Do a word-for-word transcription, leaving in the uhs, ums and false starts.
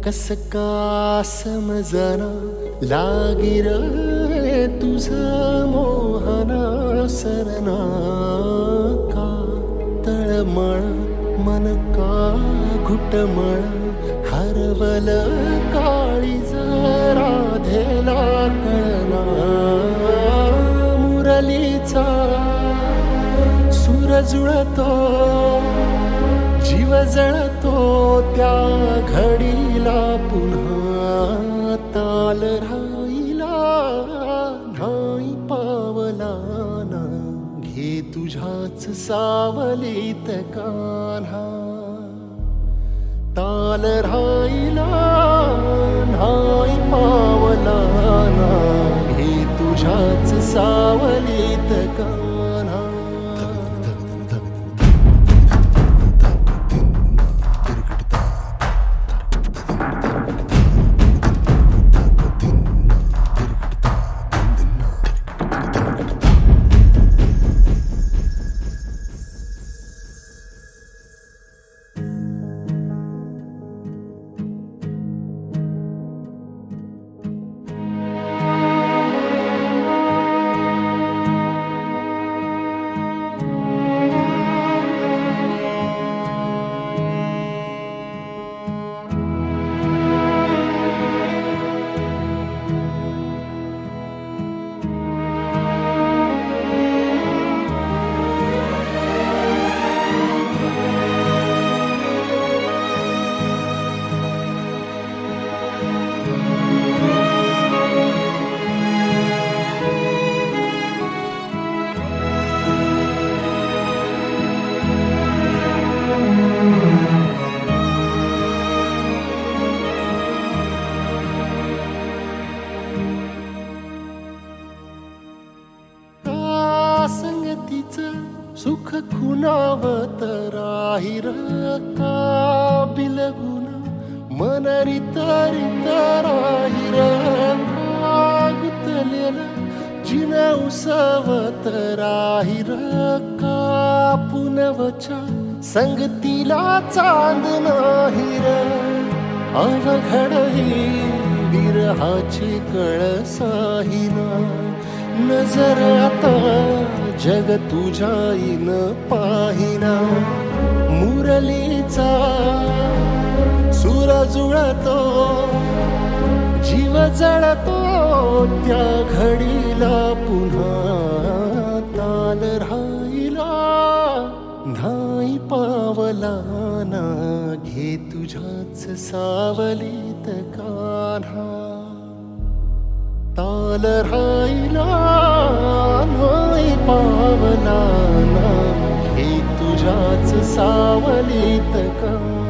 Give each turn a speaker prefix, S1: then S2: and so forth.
S1: कस का समजना लागिर तुझ मोहना सरना का तळमळ मन का घुटमळ हरवल काळीज राधेला कळना मुरलीचा सूर जुळतो जीव जळतो त्या घडीला पुन्हा ताल राहिला नाही पावला ना घे तुझ्याच सावलीत कान्हा ताल राहिला नाही पावला ना घे तुझ्याच सावलीत कान्हा सुख खुनावत राहिर का बिलगुन मन रित रित राहिर का गुतलेल जिन उसवत राहिर का पुनवच्या संगतीला चांद नाहिर अवघड ही विरहाची कळसाहिना नजर आता जग तुझ्याईन पाहिना मुरलीचा सूर जुळतो जीव जळतो त्या घडीला पुन्हा ताल राहिला नाही पावला ना घे तुझ्याच सावलीत कान्हा ताल राहिला नाही पावला ना घे तुझ्याच सावलीत कान्हा